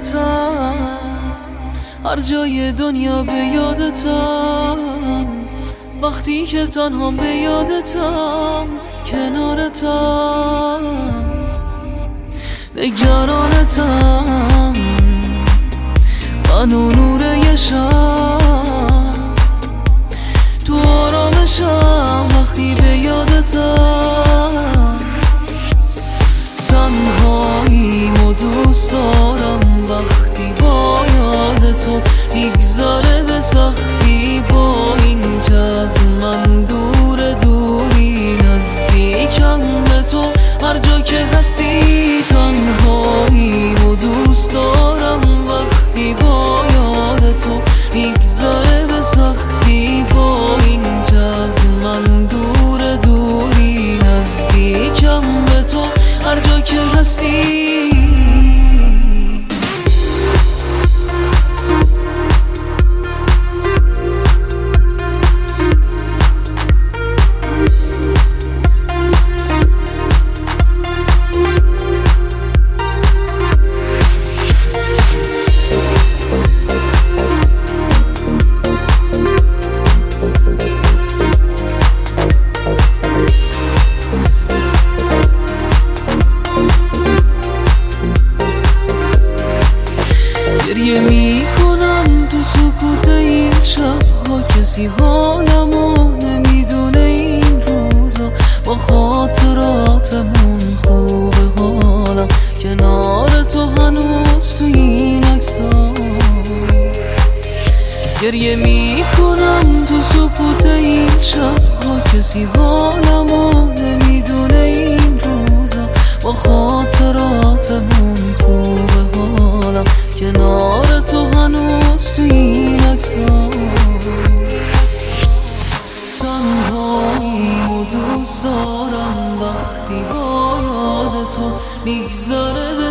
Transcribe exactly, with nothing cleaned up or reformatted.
یادتم، هر جای دنیا به یادتم، وقتی که تنهام به یادتم، کنارتم، نگرانتم، من و نور یه شب تو آرامشم، وقتی به یادتم، تنهاییم و دوست دارم، وقتی با یاد تو میگذره به سختی، با این که از من دور دوری، نزدیکم به تو هر جا که هستی، تنهاییم و دوست دارم، وقتی با یاد تو میگذره به سختی، با این که از من دور دوری، نزدیکم به تو هر جا که هستی. گریه می کنم تو سکوت این شبها، کسی حالمو نمیدونه این روزا، با خاطراتمون خوبه حالم، کنار تو هنوز تو این عکس‌ها. گریه می کنم تو سکوت این شبها، کسی حالمو نمیدونه این روزا، با خاطراتمون خوبه حالم، کنار تو هنوز تو این عکس‌ها. تنهاییم و دوست دارم، وقتی با یاد تو میگذره